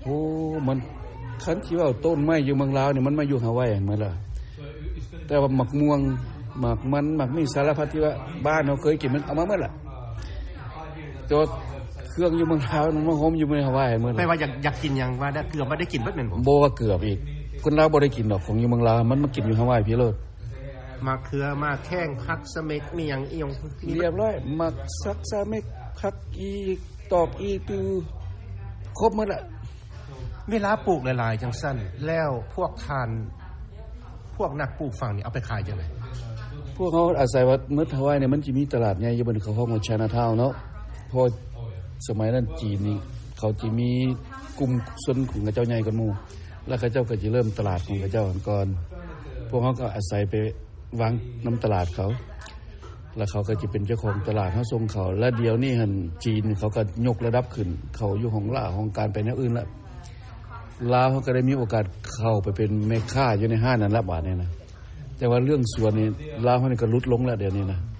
โอ้มันคันที่ว่าต้นไม้อยู่เมืองลาวนี่มันมาอยู่ฮาวายเหมือนล่ะแต่ว่าหมักม่วงหมักมันหมักมีสารพัดที่ว่าบ้านเราเคยกินมันเอามาเมื่อล่ะตัวเครื่องอยู่เมืองลาวมันมาหอมอยู่เมืองฮาวายเหมือนไม่ว่าอยากกินยังว่าได้เกือบบ่ได้กินเบิดแม่นบ่บ่ว่าเกือบอีกคนลาวบ่ได้กินดอกของอยู่เมืองลาวมันมากินอยู่ฮาวายพี่โลดมาเขือมาแข้งผักสะเม็ดมีหยังอีหยังเรียบร้อยมักซักซะเม็ดผักอีตอกอีตือครบหมดล่ะเวลาปลูกหลายๆจังซั่นแล้วพวกทานพวกนักปลูกฝั่งนี่เอาไปขายจังได๋พวกเขาอาศัยว่าเมื่อฮาวายเนี่ยมันสิมีตลาดใหญ่อยู่บนเขาห้องว่า Chinatown เนาะพอสมัยนั้นจีนนี่เขาสิมีกลุ่มชนของเจ้าใหญ่กันหมู่แล้วเขาเจ้าก็สิเริ่มตลาดของเขาเจ้าก่อนพวกเขาก็อาศัยไปวางน้ำตลาดเขาแล้วเขาก็จะเป็นเจ้าของตลาดเขาส่งเขาและเดี๋ยวนี้หันจีนเขาก็ยกระดับขึ้นเขาอยู่ของล่าของการไปแนวอื่นละลาวเขาก็ได้มีโอกาสเข้าไปเป็นแม่ค้าอยู่ในห้างนั้นละบาทเนี่ยนะแต่ว่าเรื่องสวนนี่ลาวเขานี่ก็ลดลงแล้วเดี๋ยวนี้นะ